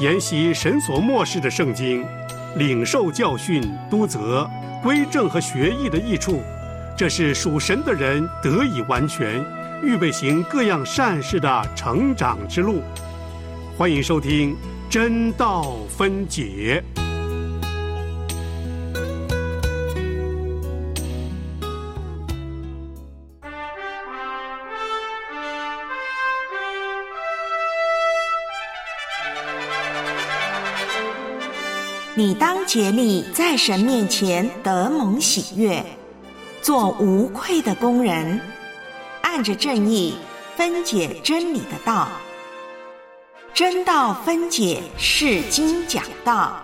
研习神所默示的圣经，领受教训、督责、归正和学艺的益处，这是属神的人得以完全，预备行各样善事的成长之路。欢迎收听真道分解。 你当竭力在神面前得蒙喜悦，做无愧的工人，按着正义分解真理的道。真道分解释经讲道。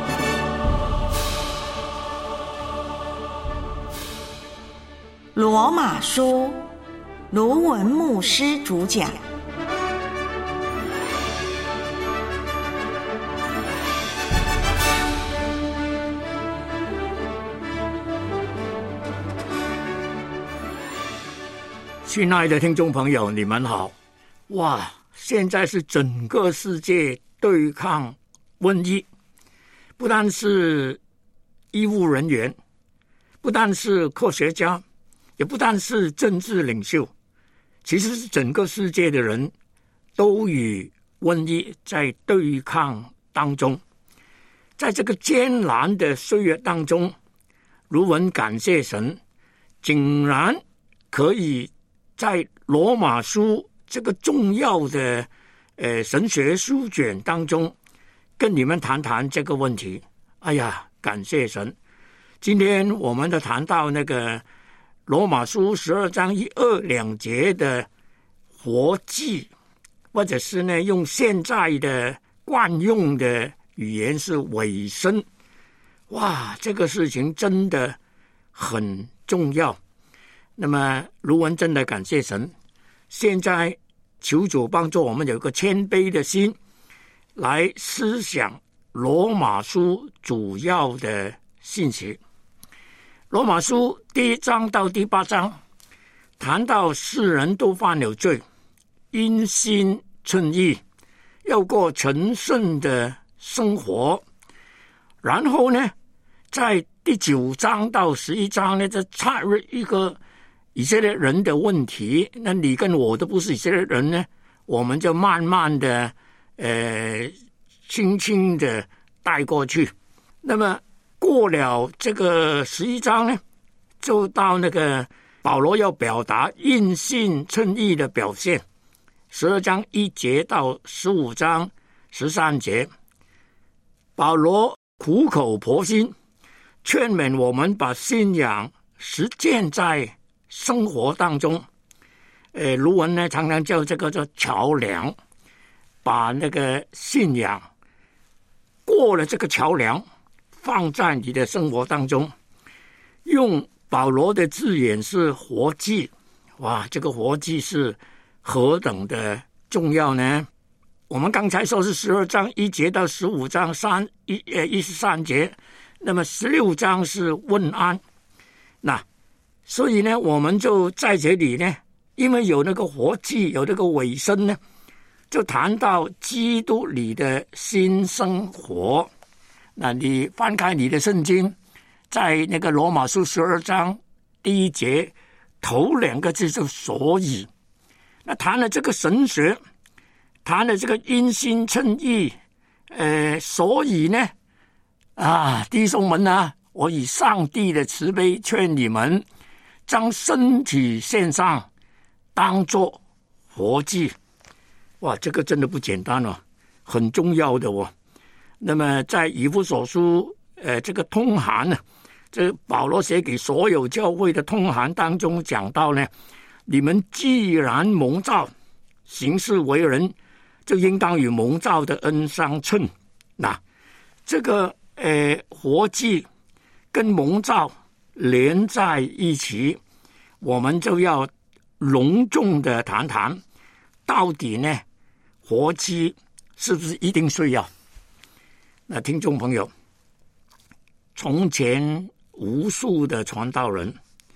罗马书，卢文牧师主讲。 亲爱的听众朋友，你们好！哇，现在是整个世界对抗瘟疫，不但是医务人员，不但是科学家，也不但是政治领袖，其实是整个世界的人都与瘟疫在对抗当中。在这个艰难的岁月当中，卢文感谢神，竟然可以在罗马书这个重要的神学书卷当中跟你们谈谈这个问题。哎呀，感谢神！今天我们谈到那个罗马书12章1、2、2节的活祭，或者是呢用现在的惯用的语言是委身。哇，这个事情真的很重要。那么卢文真的感谢神，现在求主帮助我们有一个谦卑的心来思想罗马书主要的信息。罗马书第1章到第8章谈到世人都犯了罪，因信称义，要过成圣的生活。然后呢，在第9章到11章呢，就插入一个以色列人的问题。那你跟我都不是以色列人呢，我们就慢慢的轻轻的带过去。那么过了这个11章呢，就到那个保罗要表达因信称义的表现。12章1节到15章13节，保罗苦口婆心劝勉我们把信仰实践在生活当中。卢文呢常常叫这个叫桥梁，把那个信仰过了这个桥梁放在你的生活当中。用保罗的字眼是活祭。哇，这个活祭是何等的重要呢？我们刚才说是12章1节到15章13节，那么16章是问安。那所以呢，我们就在这里呢，因为有那个活祭，有那个尾声呢，就谈到基督里的新生活。那你翻开你的圣经，在那个罗马书12章第1节头2个字就所以。那谈了这个神学，谈了这个因信称义，所以呢，弟兄们啊，我以上帝的慈悲劝你们，将身体献上，当作活祭。哇，这个真的不简单哦，很重要的哦。那么在以弗所书这个通函呢，这保罗写给所有教会的通函当中讲到呢，你们既然蒙召，行事为人就应当与蒙召的恩相称。那这个活祭跟蒙召连在一起，我们就要隆重的谈谈，到底呢活祭是不是一定需要？那听众朋友，从前无数的传道人，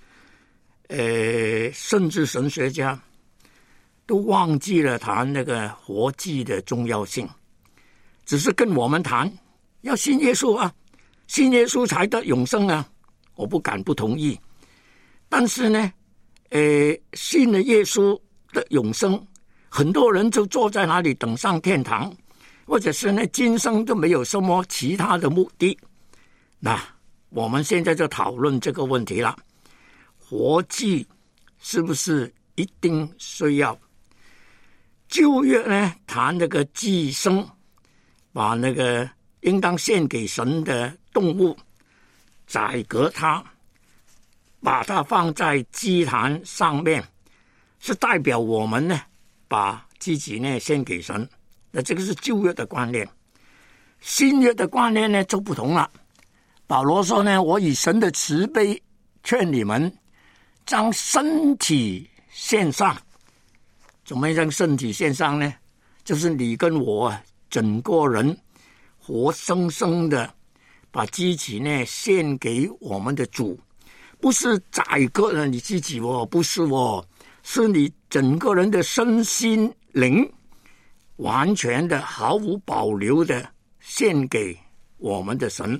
甚至神学家都忘记了谈那个活祭的重要性。 只是跟我们谈要信耶稣啊，信耶稣才得永生啊，我不敢不同意。但是呢信了耶稣的永生，很多人就坐在那里等上天堂，或者是呢今生都没有什么其他的目的。那我们现在就讨论这个问题了，活祭是不是一定需要？旧约呢谈那个祭牲，把那个应当献给神的动物宰割它，把它放在祭坛上面，是代表我们呢把自己呢献给神。那这个是旧约的观念。新约的观念呢就不同了。保罗说呢，我以神的慈悲劝你们将身体献上。怎么样身体献上呢？就是你跟我整个人活生生的把自己呢献给我们的主，不是宰割了你自己哦，不是哦，是你整个人的身心灵完全的毫无保留的献给我们的神。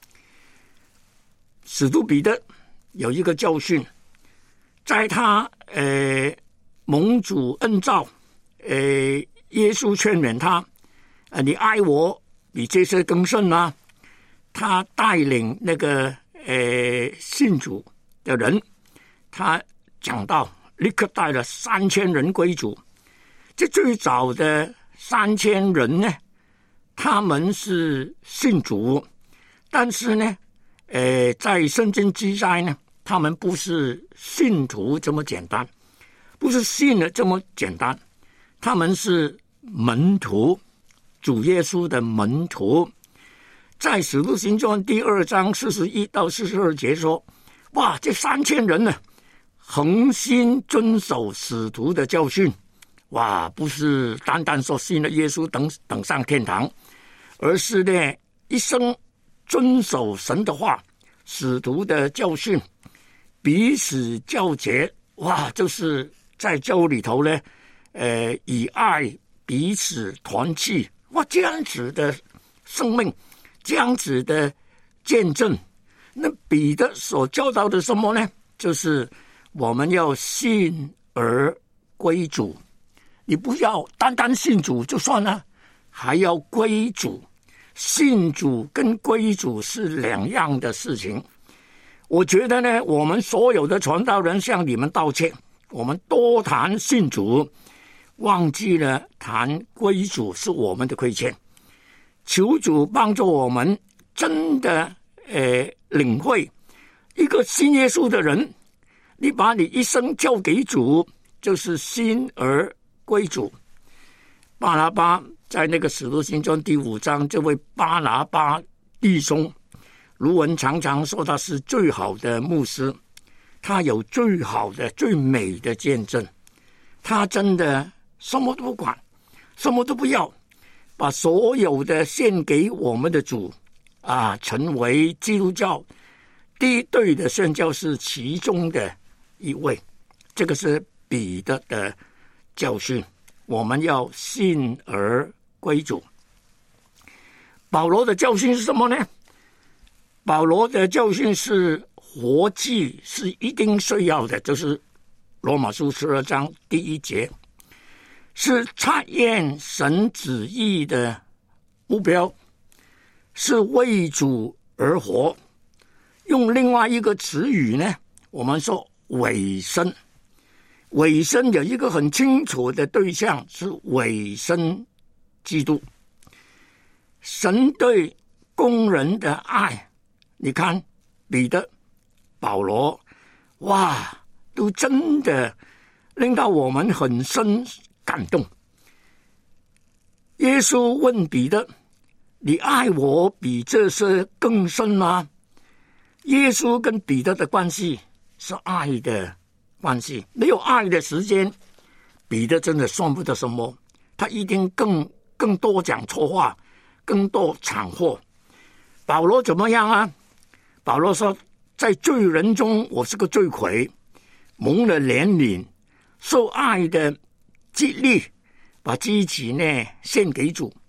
使徒彼得有一个教训，在他蒙主恩召，耶稣劝勉他，你爱我比这些更甚啊。他带领那个信主的人，他讲到立刻带了3000人归主。这最早的3000人呢，他们是信主，但是呢在圣经记载呢，他们不是信徒这么简单，不是信了这么简单，他们是门徒，主耶稣的门徒。在使徒行传第2章41到42节说，哇，这3000人呢恒心遵守使徒的教训，哇，不是单单说信了耶稣等上天堂，而是呢一生遵守神的话，使徒的教训，彼此交结，哇，就是在教里头呢以爱彼此团契，哇，这样子的生命，这样子的见证。那彼得所教导的什么呢？就是我们要信而归主，你不要单单信主就算了，还要归主。信主跟归主是两样的事情。我觉得呢，我们所有的传道人向你们道歉，我们多谈信主，忘记了谈归主是我们的亏欠。求主帮助我们真的领会，一个信耶稣的人，你把你一生交给主，就是信而归主。巴拿巴在那个使徒行传第5章，这位巴拿巴弟兄，卢文常常说他是最好的牧师，他有最好的最美的见证，他真的什么都不管，什么都不要，把所有的献给我们的主啊，成为基督教第一对的宣教士其中的一位。这个是彼得的教训，我们要信而归主。保罗的教训是什么呢？保罗的教训是活祭是一定需要的，就是罗马书12章第1节，是察验神旨意的目标，是为主而活。用另外一个词语呢，我们说委身。委身有一个很清楚的对象，是委身基督。神对工人的爱，你看彼得、保罗，哇，都真的令到我们很深感动。耶稣问彼得，你爱我比这些更深吗？耶稣跟彼得的关系是爱的关系，没有爱的时间，彼得真的算不得什么，他一定更多讲错话，更多闯祸。保罗怎么样啊？保罗说，在罪人中我是个罪魁，蒙了怜悯，受爱的激励，把自己呢献给主。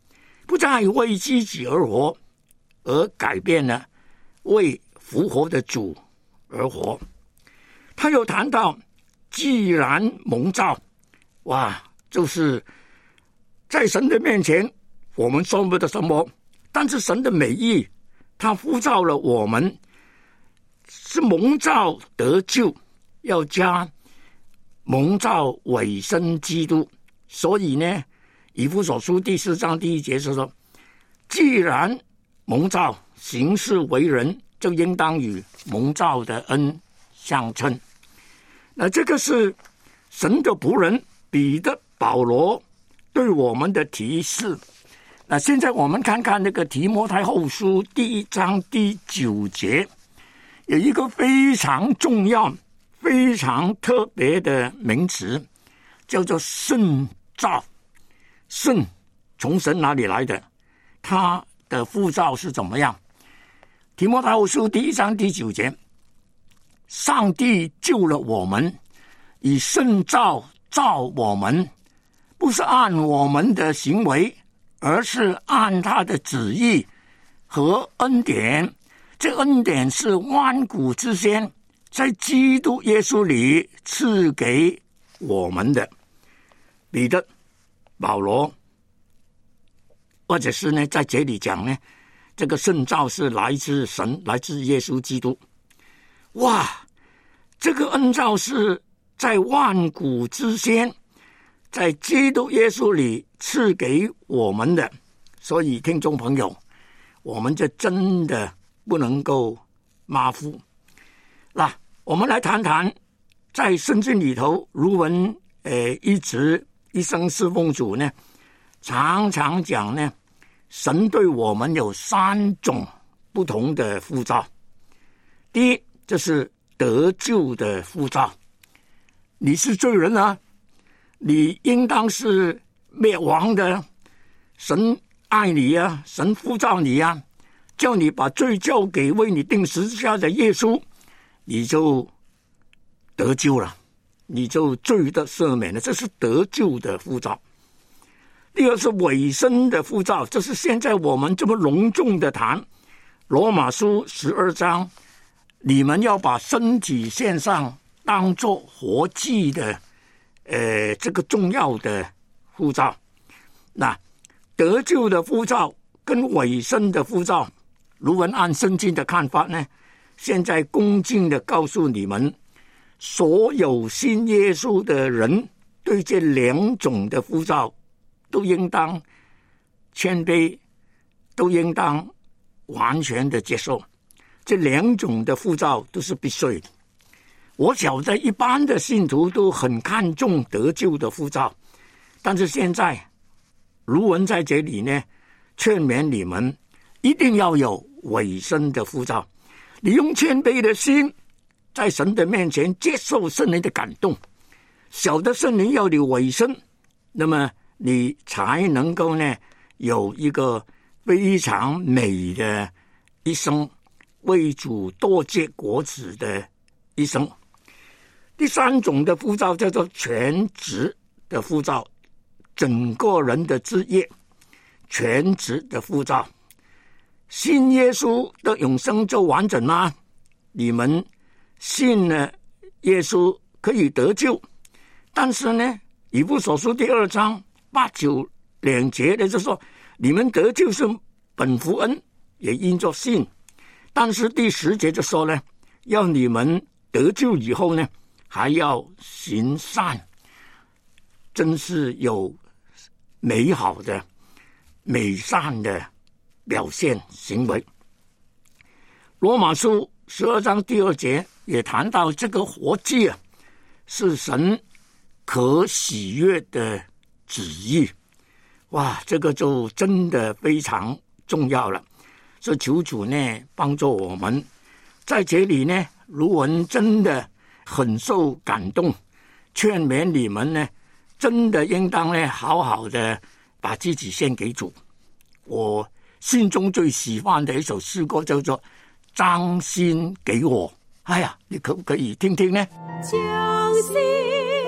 不再为自己而活，而改变了为复活的主而活。他又谈到既然蒙召，哇，就是在神的面前我们说不得什么，但是神的美意他呼召了我们是蒙召得救，要加蒙召委身基督。所以呢，以弗所书第4章第1节说，既然蒙召行事为人，就应当与蒙召的恩相称。那这个是神的仆人彼得保罗对我们的提示。那现在我们看看那个提摩太后书第1章第9节，有一个非常重要非常特别的名词，叫做圣召。圣从神哪里来的？他的呼召是怎么样？提摩太后书第1章第9节，上帝救了我们，以圣召召我们，不是按我们的行为，而是按他的旨意和恩典。这恩典是万古之先在基督耶稣里赐给我们的。彼得保罗或者是呢，在这里讲呢，这个圣召是来自神，来自耶稣基督。哇，这个恩召是在万古之先在基督耶稣里赐给我们的。所以听众朋友，我们这真的不能够马虎。那我们来谈谈在圣经里头，如文一直一生侍奉主呢，常常讲呢，神对我们有3种不同的呼召。第一，就是得救的呼召。你是罪人啊，你应当是灭亡的，神爱你啊，神呼召你啊，叫你把罪交给为你钉十字架的耶稣，你就得救了，你就罪得赦免了，这是得救的呼召。第二是委身的呼召，这是现在我们这么隆重的谈罗马书12章，你们要把身体献上当作活祭的这个重要的呼召。那得救的呼召跟委身的呼召，如文按圣经的看法呢，现在恭敬的告诉你们，所有信耶稣的人对这2种的呼召都应当谦卑，都应当完全的接受。这2种的呼召都是必须的。我晓得一般的信徒都很看重得救的呼召，但是现在如文在这里呢，劝勉你们一定要有委身的呼召。你用谦卑的心在神的面前接受圣灵的感动，晓得圣灵要你委身，那么你才能够呢有一个非常美的一生，为主多结果子的一生。第3种的呼召叫做全职的呼召，整个人的职业，全职的呼召。信耶稣的永生就完整吗？你们信了耶稣可以得救，但是呢，以弗所书第2章8、9两节的就说，你们得救是本乎恩，也因着信。但是第10节就说呢，要你们得救以后呢，还要行善，真是有美好的美善的表现行为。罗马书12章第2节也谈到这个活祭啊，是神可喜悦的旨意。哇，这个就真的非常重要了。所以求主呢帮助我们，在这里呢，如文真的很受感动，劝勉你们呢，真的应当呢好好的把自己献给主。我心中最喜欢的一首诗歌叫做《将心给我》，哎呀，你可不可以听听呢？ 将心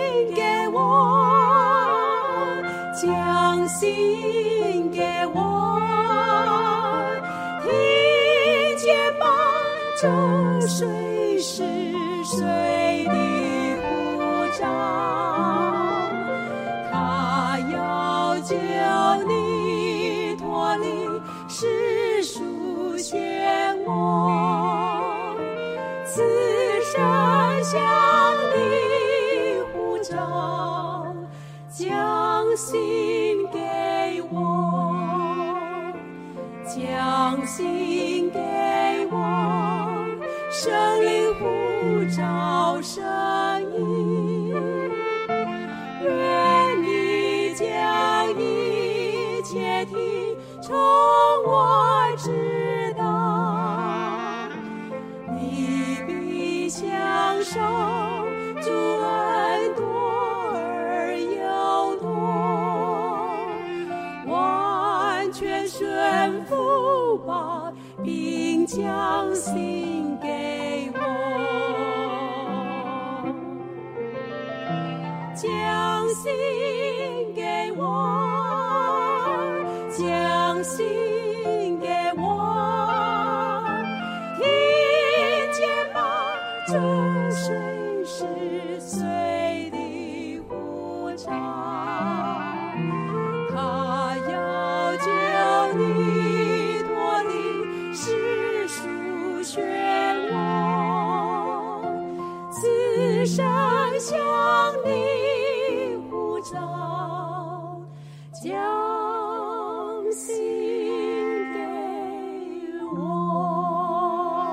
给我，将心给我。 这随时随地呼召，他要救你脱离世俗漩涡，此生向你呼召，将心给我，将心给我，圣灵呼召声音，愿你将一切听从我知道，你必享受主恩多而又多，完全顺服吧，并将心给我，将心给我，将心给我，听见吗？这随时随地呼召，他要救你脱离世俗漩涡，此生向你呼召，将心给我。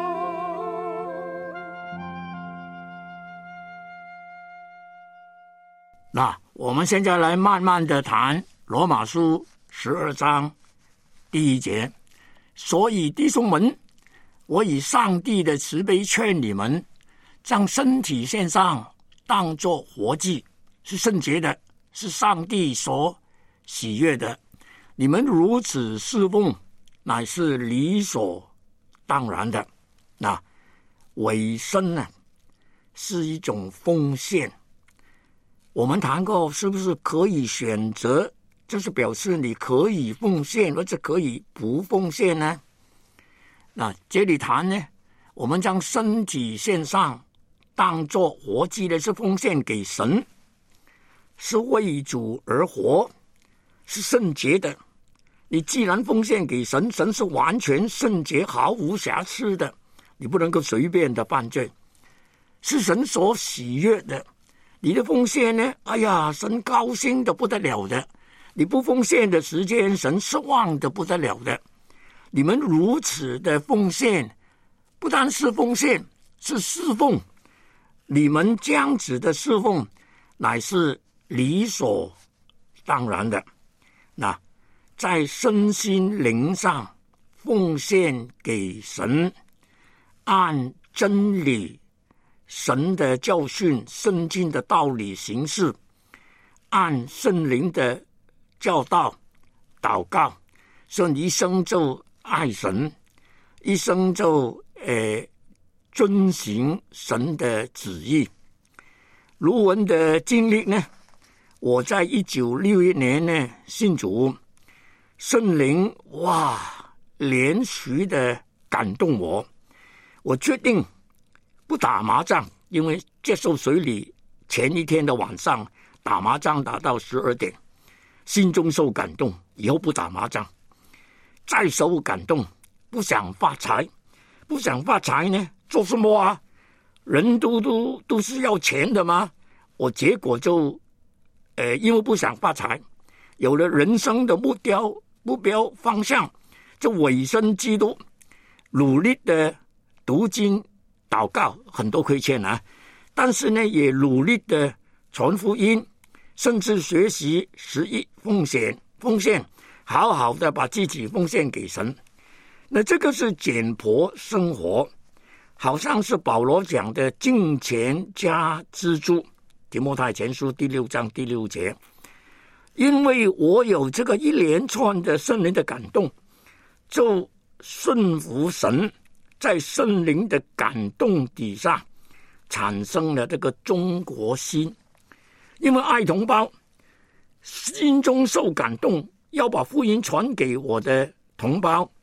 那我们现在来慢慢的谈罗马书12章第1节。所以弟兄们，我以上帝的慈悲劝你们，将身体献上，当作活祭，是圣洁的，是上帝所喜悦的。你们如此侍奉，乃是理所当然的。那委身呢，是一种奉献。我们谈过是不是可以选择，就是表示你可以奉献或者可以不奉献呢？那这里谈呢，我们将身体献上，当作活祭的，是奉献给神，是为主而活，是圣洁的。你既然奉献给神，神是完全圣洁毫无瑕疵的，你不能够随便的犯罪，是神所喜悦的。你的奉献呢，哎呀，神高兴的不得了的。你不奉献的时间，神失望的不得了的。你们如此的奉献，不单是奉献，是侍奉。你们这样子的侍奉，乃是理所当然的。那在身心灵上奉献给神，按真理神的教训、圣经的道理行事，按圣灵的教导祷告，所以一生就爱神，一生就遵行神的旨意。卢文的经历呢，我在1961年呢信主，圣灵连续的感动我，我决定不打麻将，因为接受水礼前一天的晚上打麻将打到12点，心中受感动，以后不打麻将。再受感动，不想发财，不想发财呢，做什么啊？人都是要钱的吗？我结果就因为不想发财，有了人生的目标方向，就委身基督，努力的读经祷告，很多亏欠啊，但是呢也努力的传福音，甚至学习实意奉献，好好的把自己奉献给神。那这个是简朴生活，好像是保罗讲的敬虔加知足，提摩太前书第6章第6节。因为我有这个一连串的圣灵的感动，就顺服神，在圣灵的感动底下产生了这个中国心。因为爱同胞，心中受感动，要把福音传给我的同胞，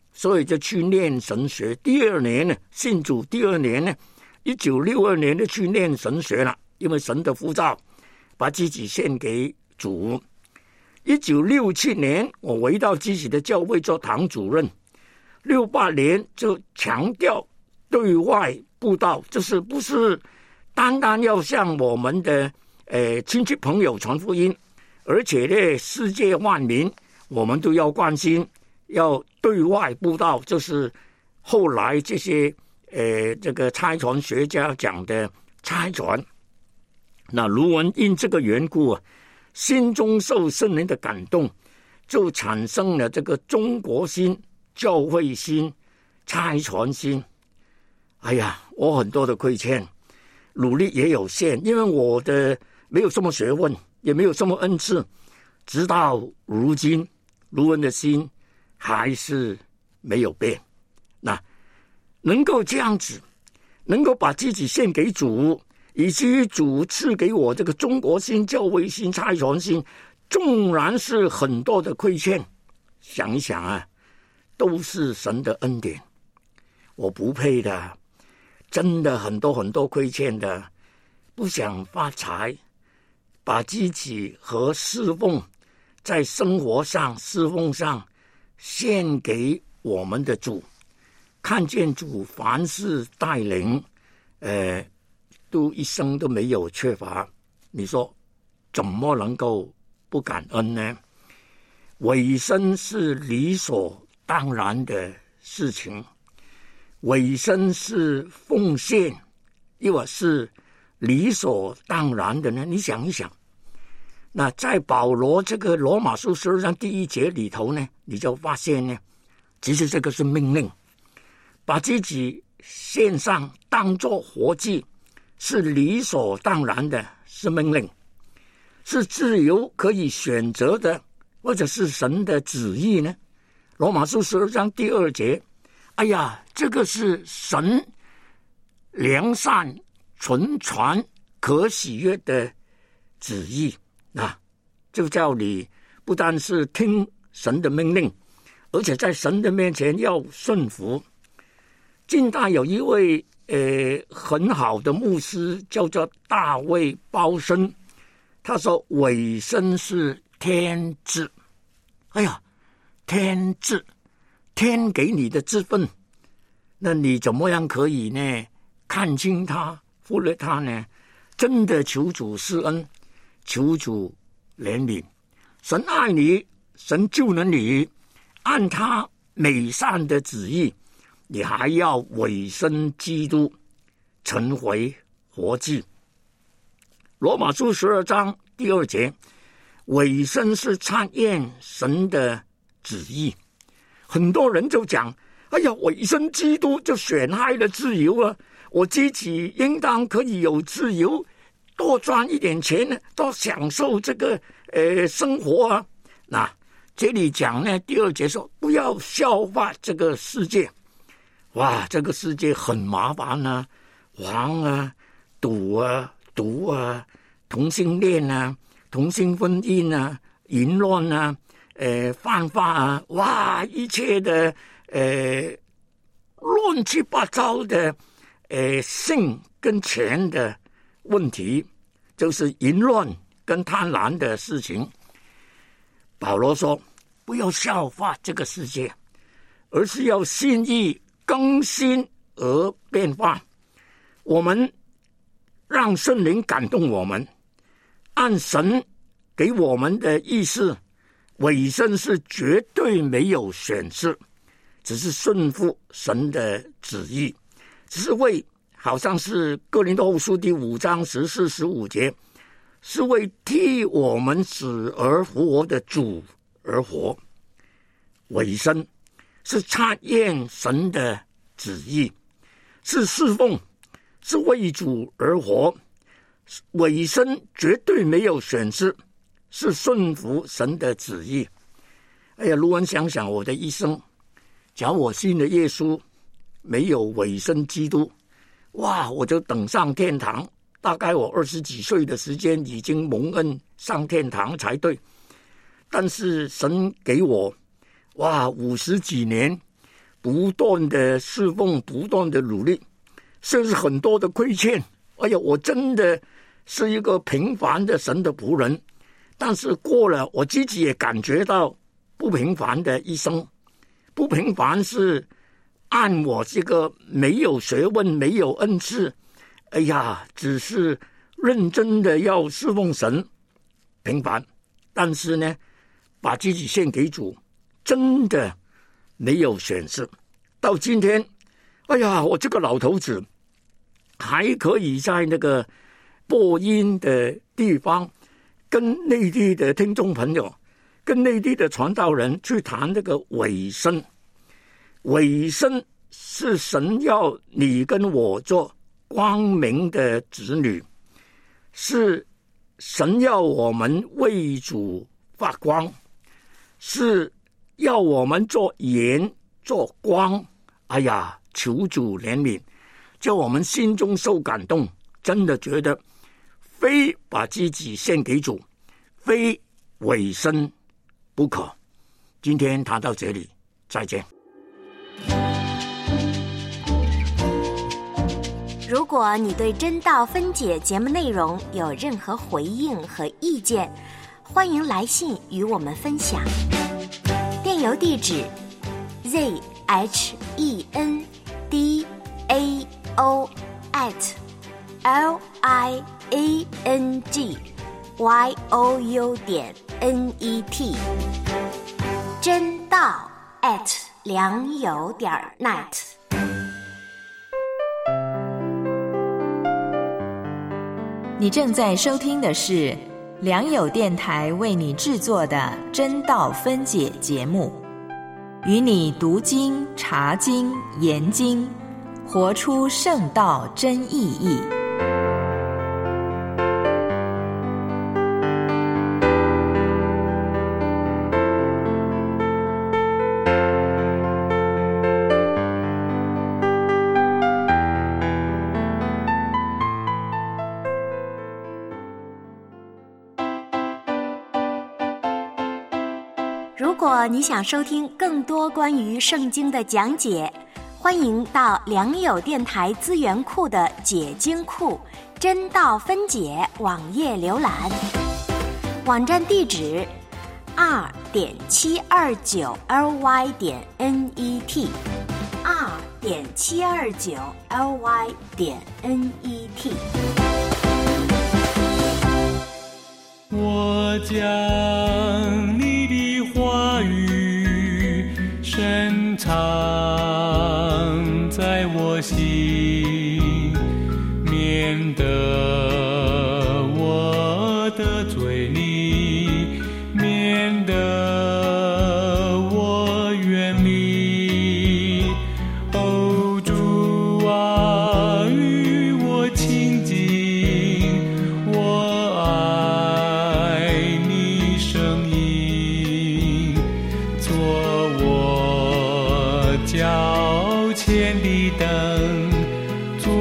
所以就去念神学。第二年呢，信主第二年呢，1962年就去念神学了，因为神的呼召，把自己献给主。1967年，我回到自己的教会做堂主任。68年就强调对外布道，就是不是单单要向我们的亲戚朋友传福音，而且呢，世界万民我们都要关心，要对外布道，就是后来这些这个差传学家讲的差传。那卢文因这个缘故啊，心中受圣灵的感动，就产生了这个中国心、教会心、差传心。哎呀，我很多的亏欠，努力也有限，因为我的没有什么学问，也没有什么恩赐。直到如今，卢文的心还是没有变。那能够这样子，能够把自己献给主，以至于主赐给我这个中国心、教会心、差传心，纵然是很多的亏欠，想一想啊，都是神的恩典。我不配的，真的很多很多亏欠的，不想发财，把自己和侍奉在生活上、侍奉上献给我们的主，看见主凡事带领，都一生都没有缺乏。你说怎么能够不感恩呢？委身是理所当然的事情，委身是奉献，又是理所当然的呢？你想一想，那在保罗这个罗马书12章第1节里头呢，你就发现呢，其实这个是命令，把自己献上当作活祭，是理所当然的，是命令，是自由可以选择的，或者是神的旨意呢？罗马书12章第2节，哎呀，这个是神良善、纯全、可喜悦的旨意啊！就叫你不但是听神的命令，而且在神的面前要顺服。近代有一位很好的牧师叫做大卫包森，他说委身是天职。哎呀，天职，天给你的职分，那你怎么样可以呢看清他、忽略他呢？真的求主施恩，求主怜悯。神爱你，神救了你，按他美善的旨意，你还要委身基督，成为活祭。罗马书12章第2节，委身是参验神的旨意。很多人就讲，哎呀，委身基督就选害了自由啊！我自己应当可以有自由，多赚一点钱呢，多享受这个生活啊。那这里讲呢，第2节说不要效法这个世界。哇，这个世界很麻烦啊，黄啊、赌啊、毒啊、同性恋啊、同性婚姻啊、淫乱啊、犯法啊，哇，一切的乱七八糟的性跟钱的问题，就是淫乱跟贪婪的事情。保罗说不要效法这个世界，而是要心意更新而变化。我们让圣灵感动我们，按神给我们的意思，委身是绝对没有选择，只是顺服神的旨意，只是为，好像是哥林多后书第5章14、15节，是为替我们死而复活的主而活。委身是察验神的旨意，是侍奉，是为主而活。委身绝对没有选择，是顺服神的旨意。哎呀，卢文想想我的一生，假如我信了耶稣，没有委身基督，哇，我就等上天堂。大概我20几岁的时间已经蒙恩上天堂才对。但是神给我，哇，50几年不断的侍奉，不断的努力，甚至很多的亏欠。哎呀，我真的是一个平凡的神的仆人，但是过了，我自己也感觉到不平凡的一生。不平凡是按我这个没有学问、没有恩赐，哎呀，只是认真的要侍奉神，平凡。但是呢，把自己献给主，真的没有损失。到今天，哎呀，我这个老头子还可以在那个播音的地方，跟内地的听众朋友，跟内地的传道人去谈这个委身。委身是神要你跟我做光明的子女，是神要我们为主发光，是要我们做盐做光。哎呀，求主怜悯，叫我们心中受感动，真的觉得非把自己献给主，非委身不可。今天谈到这里，再见。 如果你对真道分解节目内容有任何回应和意见，欢迎来信与我们分享。电邮地址 zhendao@liangyou.net 真道良友.net。 你正在收听的是良友电台为你制作的真道分解节目，与你读经、查经、研经，活出圣道真意义。 如果你想收听更多关于圣经的讲解，欢迎到良友电台资源库的解经库真道分解网页浏览，网站地址 r.729ly.net r.729ly.net。 我将你的话语深藏在我心，免得我得罪你，免得我远离。哦，主啊，与我亲近，我爱你声音，做我脚前的灯，做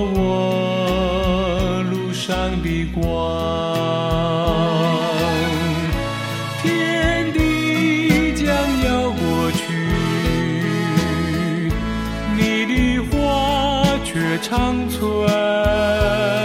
我路上的光。天地将要过去，你的话却长存。